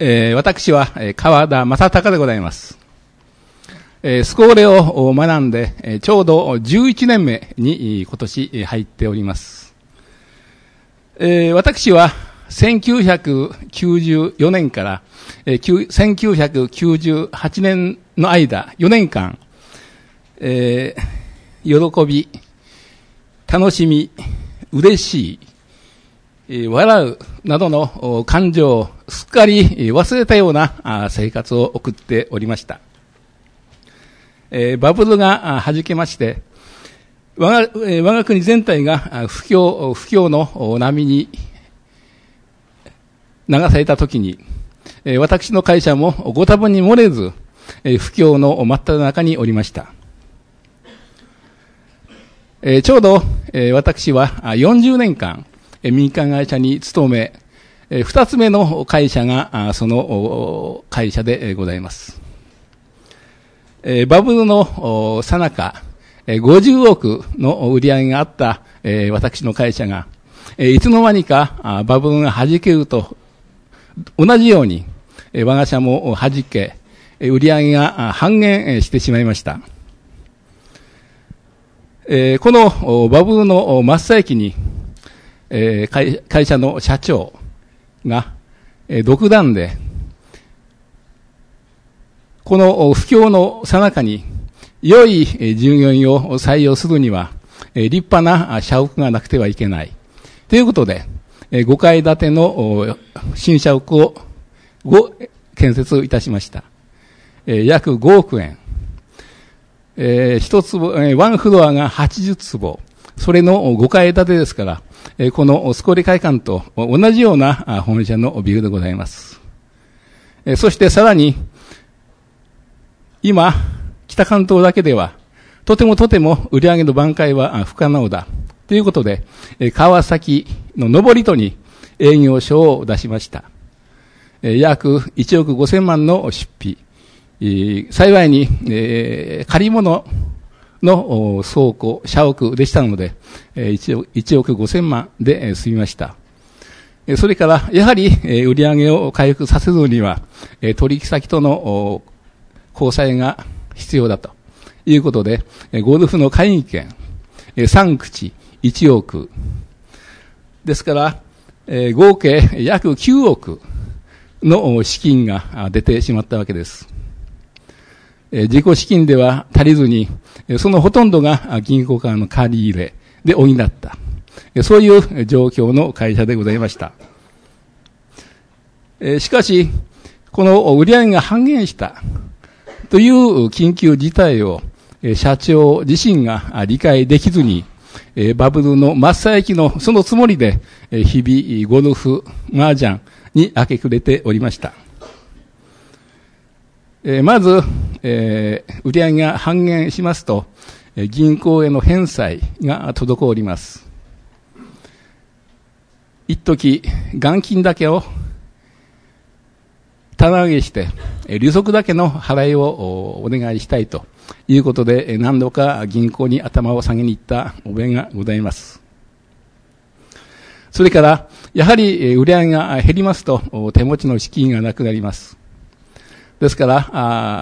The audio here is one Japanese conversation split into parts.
私は川田正孝でございます。スコーレを学んで、ちょうど11年目に今年入っております。私は1994年から1998年の間、4年間、喜び、楽しみ、嬉しい、笑うなどの感情をすっかり忘れたような生活を送っておりました。バブルが弾けまして、我が国全体が不況の波に流されたときに、私の会社もご多分に漏れず、不況の真っ只中におりました。ちょうど私は40年間民間会社に勤め、2つ目の会社がその会社でございます。バブルの最中、50億の売り上げがあった私の会社が、いつの間にかバブルが弾けると同じように我が社も弾け、売り上げが半減してしまいました。このバブルの真っ最中に、会社の社長が独断で、この不況の最中に良い従業員を採用するには立派な社屋がなくてはいけない。ということで、5階建ての新社屋を建設いたしました。約5億円。一坪、ワンフロアが80坪。それの5階建てですから、このスコーレ会館と同じような本社のビルでございます。そしてさらに、今、北関東だけでは、とても売上の挽回は不可能だ。ということで、川崎の登戸に営業所を出しました。約1億5000万の出費。幸いに、借り物の倉庫、社屋でしたので、1億5000万で済みました。それから、やはり、売上を回復させるには、取引先との交際が必要だということで、ゴルフの会議権、3口1億。ですから、合計約9億の資金が出てしまったわけです。自己資金では足りずに、そのほとんどが銀行からの借り入れで補った。そういう状況の会社でございました。しかし、この売上が半減したという緊急事態を社長自身が理解できずに、バブルの真っ最中のそのつもりで、日々ゴルフ、麻雀に明け暮れておりました。まず、売上が半減しますと、銀行への返済が滞ります。一時、元金だけを棚上げして、利息だけの払いをお願いしたいということで、何度か銀行に頭を下げに行った覚えがございます。それから、やはり売上が減りますと、手持ちの資金がなくなります。ですから、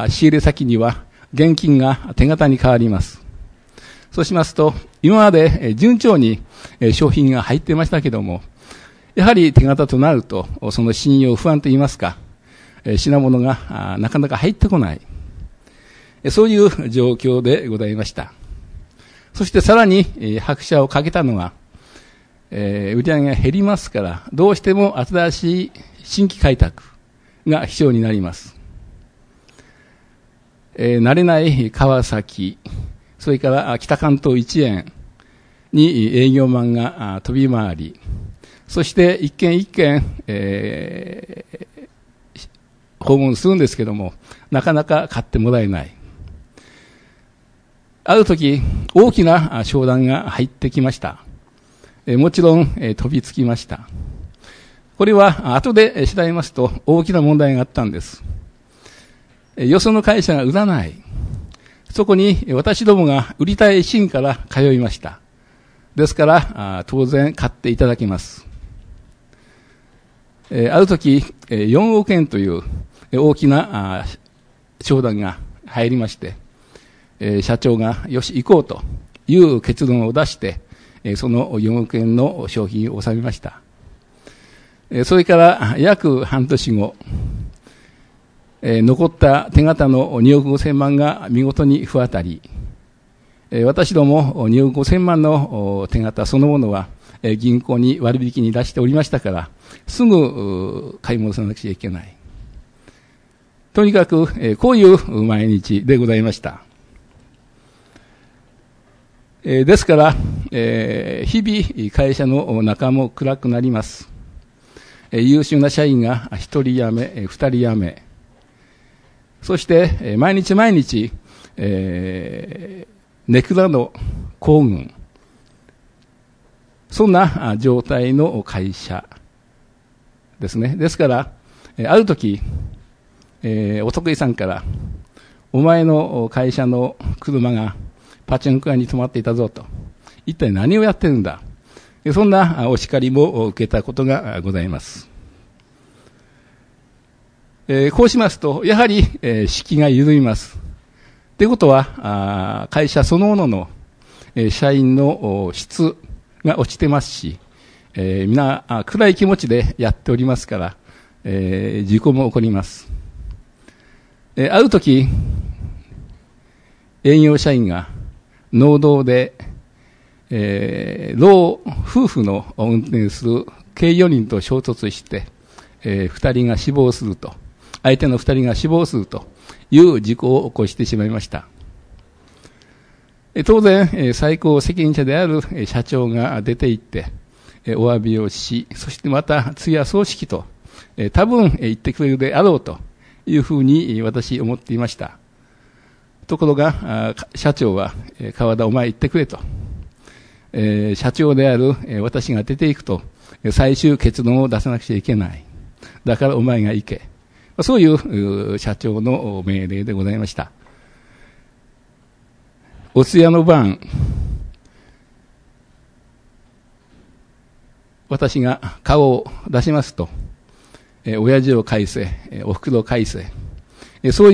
仕入れ先には現金が手形に変わります。そうしますと、今まで順調に商品が入っていましたけども、やはり手形となると、その信用不安といいますか、品物がなかなか入ってこない。そういう状況でございました。そしてさらに拍車をかけたのは、売上が減りますから、どうしても新しい新規開拓が必要になります。慣れない川崎、それから北関東一円に営業マンが飛び回り、そして一軒一軒、訪問するんですけども、なかなか買ってもらえない。ある時、大きな商談が入ってきました。もちろん、飛びつきました。これは後で調べますと大きな問題があったんです。よその会社が売らない。そこに私どもが売りたい心から通いました。ですから当然買っていただきます。ある時 4億円という大きな商談が入りまして、社長がよし行こうという結論を出して、その4億円の商品を収めました。それから約半年後、残った手形の2億5000万が見事に不当たり、私ども2億5000万の手形そのものは銀行に割引に出しておりましたから、すぐ買い戻さなくちゃいけない。とにかくこういう毎日でございました。ですから、日々会社の中も暗くなります。優秀な社員が1人辞め、2人辞め、そして毎日毎日、ネクラの行軍、そんな状態の会社ですね。ですから、ある時、お得意さんから、お前の会社の車がパチンコ屋に止まっていたぞと、一体何をやってるんだ、そんなお叱りも受けたことがございます。こうしますと、やはり士気が緩みます。ということは、会社そのものの社員の質が落ちてますし、皆暗い気持ちでやっておりますから、事故も起こります。ある時、営業社員が農道で、老夫婦の運転する計4人と衝突して、2人が死亡すると、相手の2人が死亡するという事故を起こしてしまいました。当然、最高責任者である社長が出て行って、お詫びをし、そしてまた通夜葬式と、多分言ってくれるであろうというふうに私思っていました。ところが、社長は、川田お前言ってくれと。社長である私が出ていくと、最終結論を出さなくちゃいけない。だからお前が行け。そういう社長の命令でございました。お通夜の晩、私が顔を出しますと、親父を返せ、お袋を返せ、そういう、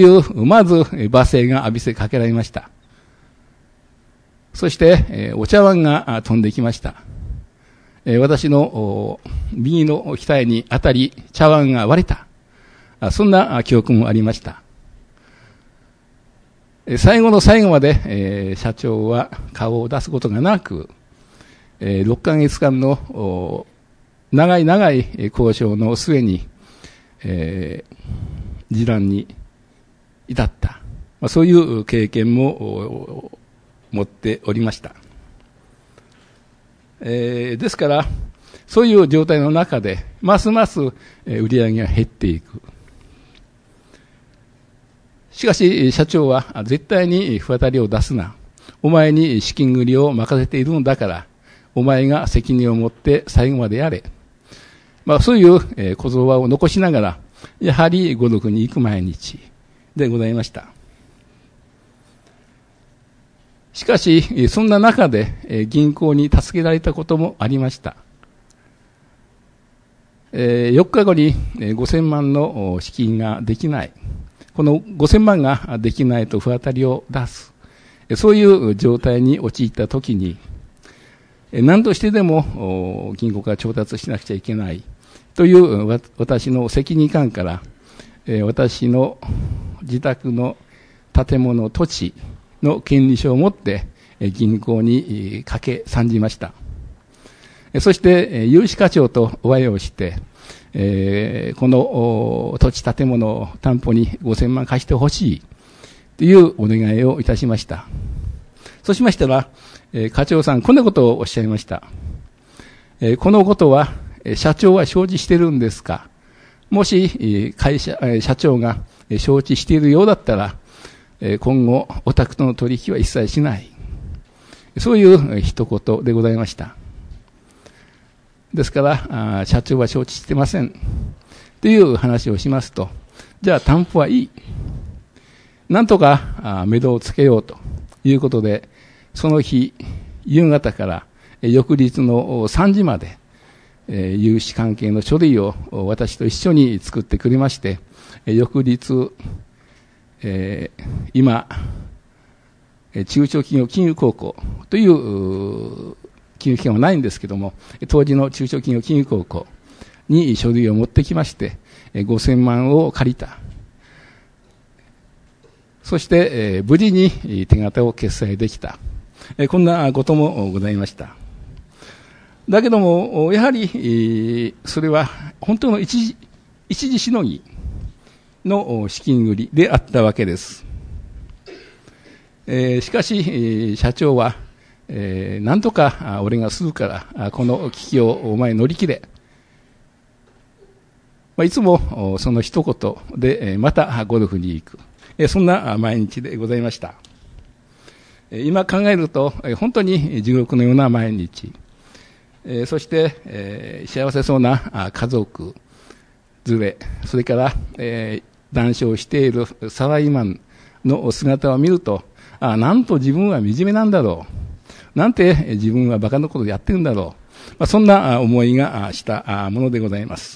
まず罵声が浴びせかけられました。そして、お茶碗が飛んできました。私の右の額に当たり、茶碗が割れた。そんな記憶もありました。最後の最後まで、社長は顔を出すことがなく、6ヶ月間の長い長い交渉の末に、示談に至った。そういう経験も持っておりました。ですから、そういう状態の中で、ますます売り上げが減っていく。しかし、社長は絶対に不当たりを出すな。お前に資金繰りを任せているのだから、お前が責任を持って最後までやれ。そういう言葉を残しながら、やはりご読に行く毎日でございました。しかし、そんな中で銀行に助けられたこともありました。4日後に5000万の資金ができない。この5000万ができないと不当たりを出す。そういう状態に陥ったときに、何としてでも銀行から調達しなくちゃいけないという私の責任感から、私の自宅の建物、土地の権利書を持って銀行に駆け参じました。そして融資課長とお会いをして、この土地建物を担保に5000万貸してほしいというお願いをいたしました。そうしましたら、課長さんこんなことをおっしゃいました。このことは社長は承知してるんですか。もし社長が承知しているようだったら、今後お宅との取引は一切しない。そういう一言でございました。ですから、社長は承知してません。という話をしますと、じゃあ担保はいい。なんとか目処をつけようということで、その日、夕方から翌日の3時まで、 融資関係の書類を私と一緒に作ってくれまして、翌日、今、中小企業金融高校という金融機関はないんですけども、当時の中小企業金融高校に書類を持ってきまして、5000万を借りた。そして、無事に手形を決済できた。こんなこともございました。だけども、やはり、それは本当の一時しのぎの資金繰りであったわけです。しかし、社長は、なんとか俺がするから、この危機をお前乗り切れ。いつもその一言で、またゴルフに行く。そんな毎日でございました。今考えると、本当に地獄のような毎日。そして、幸せそうな家族連れ、それから、談笑しているサラリーマンの姿を見ると、なんと自分は惨めなんだろう。なんて自分は馬鹿なことをやってるんだろう。そんな思いがしたものでございます。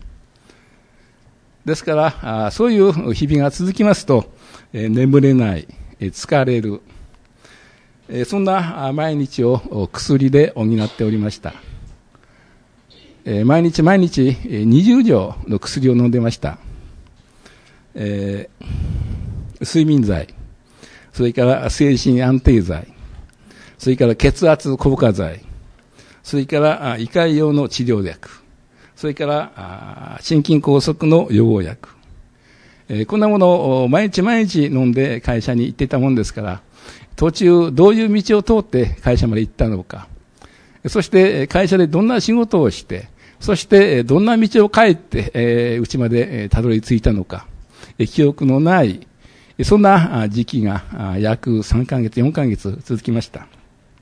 ですから、そういう日々が続きますと、眠れない、疲れる、そんな毎日を薬で補っておりました。毎日20錠の薬を飲んでました。睡眠剤、それから精神安定剤、それから血圧硬化剤、それから胃潰瘍の治療薬、それから心筋梗塞の予防薬、こんなものを毎日飲んで会社に行っていたもんですから、途中どういう道を通って会社まで行ったのか、そして会社でどんな仕事をして、そしてどんな道を帰って家までたどり着いたのか、記憶のない、そんな時期が約3ヶ月、4ヶ月続きました。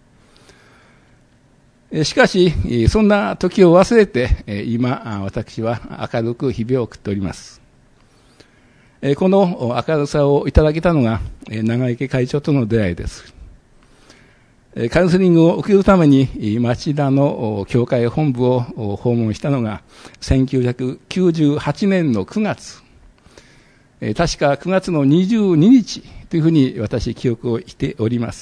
しかし、そんな時を忘れて、今、私は明るく日々を送っております。この明るさをいただけたのが、長池会長との出会いです。カウンセリングを受けるために、町田の教会本部を訪問したのが、1998年の9月。確か9月の22日というふうに私記憶をしております。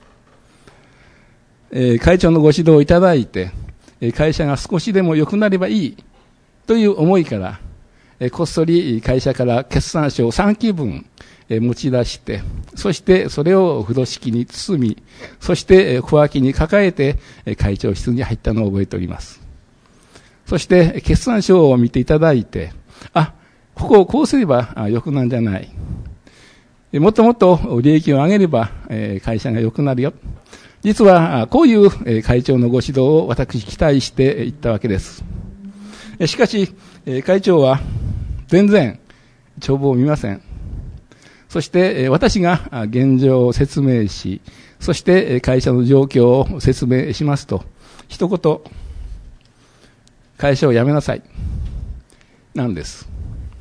会長のご指導をいただいて、会社が少しでも良くなればいいという思いから、こっそり会社から決算書を3期分持ち出して、そしてそれを風呂敷に包み、そして小脇に抱えて会長室に入ったのを覚えております。そして決算書を見ていただいて、ここをこうすれば良くなるんじゃない。もっともっと利益を上げれば会社が良くなるよ。実はこういう会長のご指導を私期待していったわけです。しかし会長は全然帳簿を見ません。そして私が現状を説明し、そして会社の状況を説明しますと、一言、会社を辞めなさい。なんです。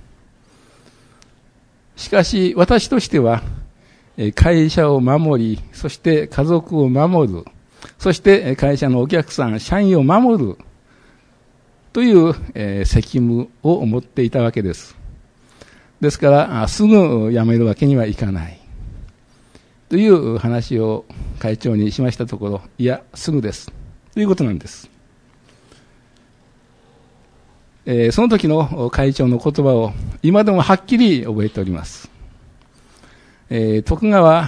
しかし私としては、会社を守り、そして家族を守る、そして会社のお客さん、社員を守るという責務を持っていたわけです。ですからすぐ辞めるわけにはいかないという話を会長にしましたところ、いやすぐですということなんです。その時の会長の言葉を今でもはっきり覚えております。徳川、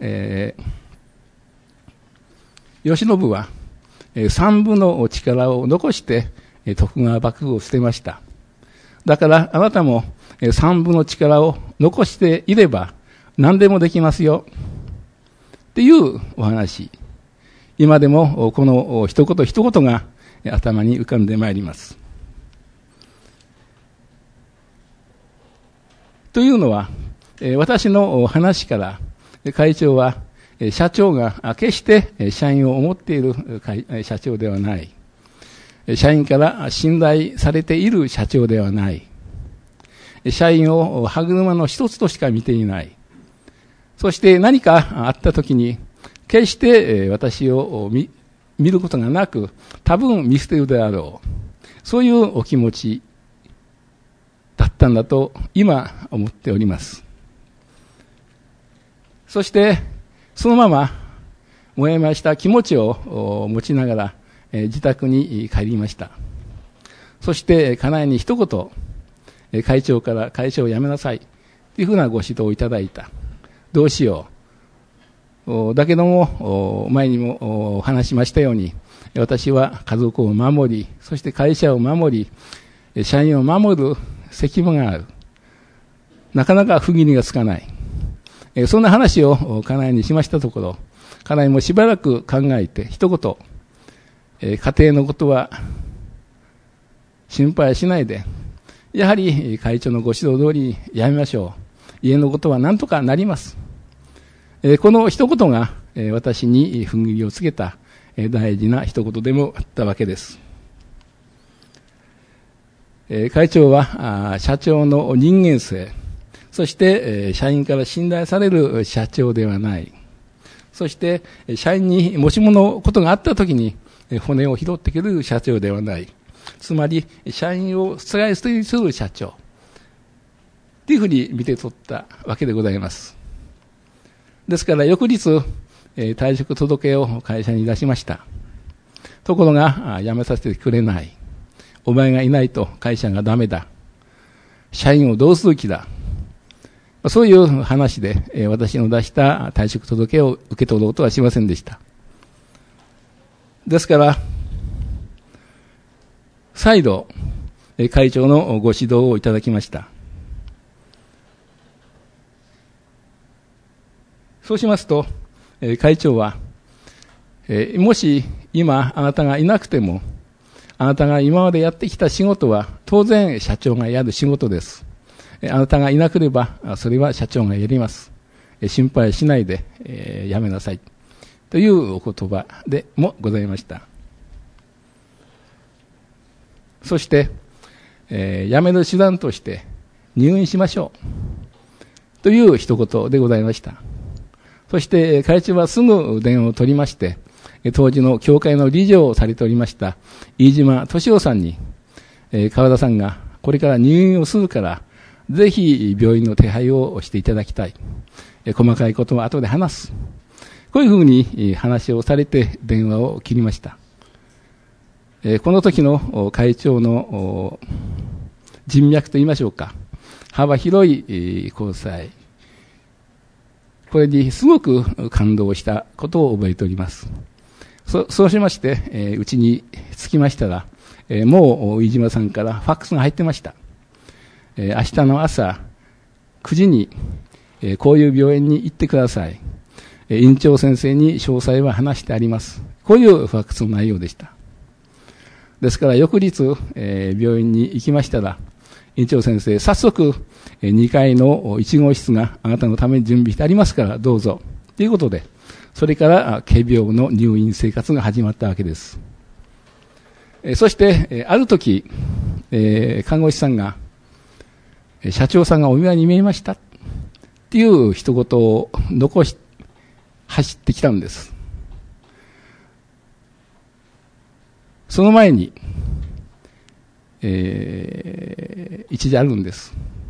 慶喜は3分の力を残して徳川幕府を捨てました。だからあなたも3分の力を残していれば何でもできますよっていうお話。今でもこの一言一言が頭に浮かんでまいります。というのは、私の話から会長は社長が決して社員を思っている社長ではない。社員から信頼されている社長ではない。社員を歯車の一つとしか見ていない。そして何かあったときに決して私を見ることがなく、多分見捨てるであろう。そういうお気持ちだったんだと今思っております。そしてそのままもやもやした気持ちを持ちながら自宅に帰りました。そして家内に一言、会長から会社を辞めなさいというふうなご指導をいただいた。どうしよう。だけども前にもお話しましたように、私は家族を守り、そして会社を守り、社員を守る責務がある。なかなか区切りがつかない。そんな話を家内にしましたところ、家内もしばらく考えて一言、家庭のことは心配しないで、やはり会長のご指導通りにやめましょう。家のことは何とかなります。この一言が私に踏ん切りをつけた大事な一言でもあったわけです。会長は社長の人間性、そして社員から信頼される社長ではない。そして社員にもしものことがあったときに骨を拾ってくれる社長ではない。つまり社員を使い捨てにする社長というふうに見て取ったわけでございます。ですから翌日退職届を会社に出しました。ところが辞めさせてくれない。お前がいないと会社がダメだ。社員をどうする気だ。そういう話で私の出した退職届を受け取ろうとはしませんでした。ですから再度会長のご指導をいただきました。そうしますと会長はもし今あなたがいなくても、あなたが今までやってきた仕事は当然社長がやる仕事です。あなたがいなければそれは社長がやります。心配しないでやめなさいというお言葉でもございました。そして辞める手段として入院しましょうという一言でございました。そして会長はすぐ電話を取りまして、当時の教会の理事をされておりました飯島敏夫さんに、川田さんがこれから入院をするからぜひ病院の手配をしていただきたい。細かいことは後で話す。こういうふうに話をされて電話を切りました。この時の会長の人脈といいましょうか、幅広い交際、これにすごく感動したことを覚えております。そうしまして、うちに着きましたら、もう飯島さんからファックスが入ってました。明日の朝9時に、こういう病院に行ってください。院長先生に詳細は話してあります。こういうファックスの内容でした。ですから翌日、病院に行きましたら、院長先生、早速2階の1号室があなたのために準備してありますからどうぞということで、それから仮病の入院生活が始まったわけです。そしてある時、看護師さんが、社長さんがお見舞いに見えましたっていう一言を残し走ってきたんです。その前に、一時あるんです。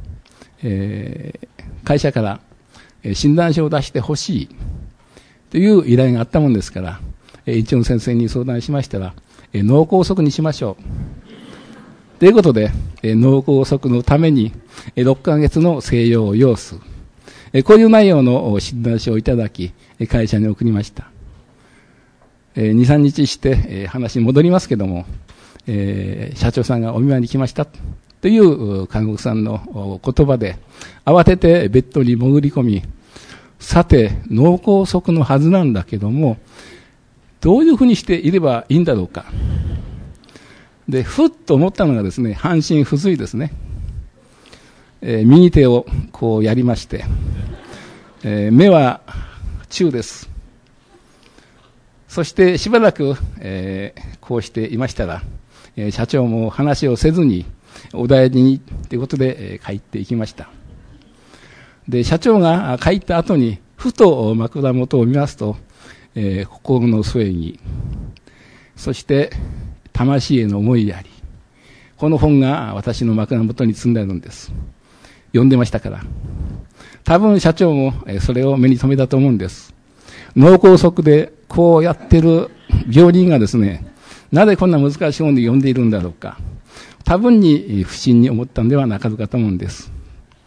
会社から診断書を出してほしいという依頼があったもんですから、院長先生に相談しましたら、脳梗塞にしましょうということで、脳梗塞のために6ヶ月の静養を要す。こういう内容の診断書をいただき、会社に送りました。2、3日して話に戻りますけども、社長さんがお見舞いに来ましたという看護師さんの言葉で、慌ててベッドに潜り込み、さて脳梗塞のはずなんだけども、どういうふうにしていればいいんだろうか。で、ふっと思ったのがですね、半身不随ですね。右手をこうやりまして、目は中です。そしてしばらく、こうしていましたら、社長も話をせずにお大事にということで、帰っていきました。で、社長が帰った後にふと枕元を見ますと、心の添えにそして魂への思いであり、この本が私の枕元に積んであるんです。読んでましたから。多分社長もそれを目に留めたと思うんです。脳梗塞でこうやってる病人がですね、なぜこんな難しい本で読んでいるんだろうか。多分に不審に思ったんではなかろうかと思うんです。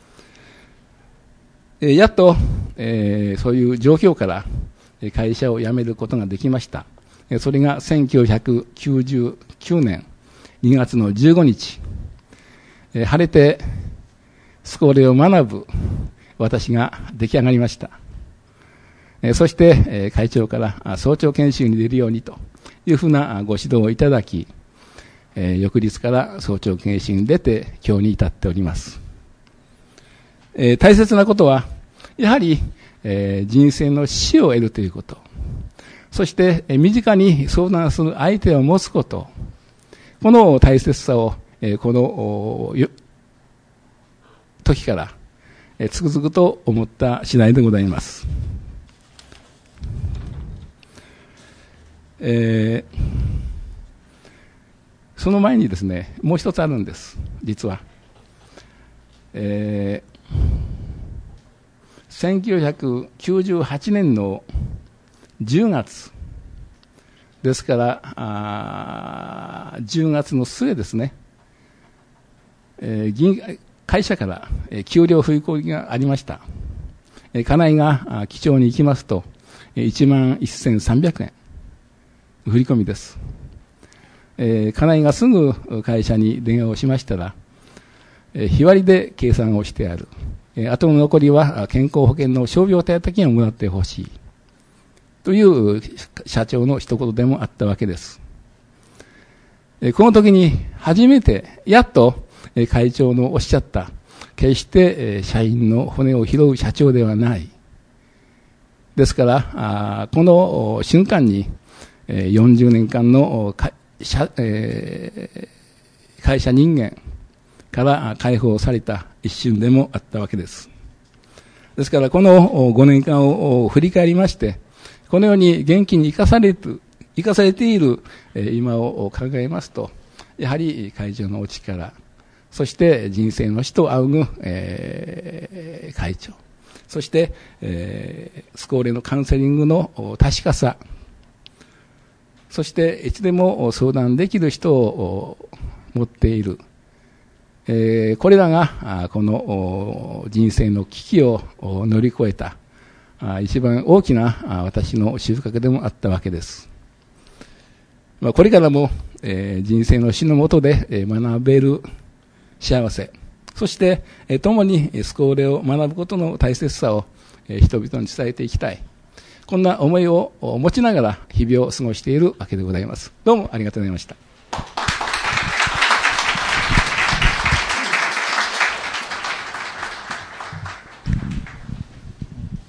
やっと、そういう状況から会社を辞めることができました。それが1999年2月の15日、晴れてスコーレを学ぶ私が出来上がりました。そして会長から早朝研修に出るようにというふうなご指導をいただき、翌日から早朝研修に出て今日に至っております。大切なことはやはり人生の死を得るということ、そして身近に相談する相手を持つこと、この大切さをこの時からつくづくと思った次第でございます。その前にですね、もう一つあるんです、実は。1998年の10月ですから10月の末ですね、会社から給料振り込みがありました。家内が記帳に行きますと11,300円振り込みです。家内がすぐ会社に電話をしましたら、日割りで計算をしてある、あとの残りは健康保険の傷病手当金をもらってほしいという社長の一言でもあったわけです。この時に初めてやっと会長のおっしゃった、決して社員の骨を拾う社長ではない。ですからこの瞬間に40年間の会社人間から解放された一瞬でもあったわけです。ですからこの5年間を振り返りまして、このように元気に生かされている今を考えますと、やはり会長のお力、そして人生の死と仰ぐ会長、そしてスコーレのカウンセリングの確かさ、そしていつでも相談できる人を持っている、これらがこの人生の危機を乗り越えた一番大きな私の収穫でもあったわけです。これからも人生の死の下で学べる幸せ、そして共にスコーレを学ぶことの大切さを人々に伝えていきたい、こんな思いを持ちながら日々を過ごしているわけでございます。どうもありがとうございました。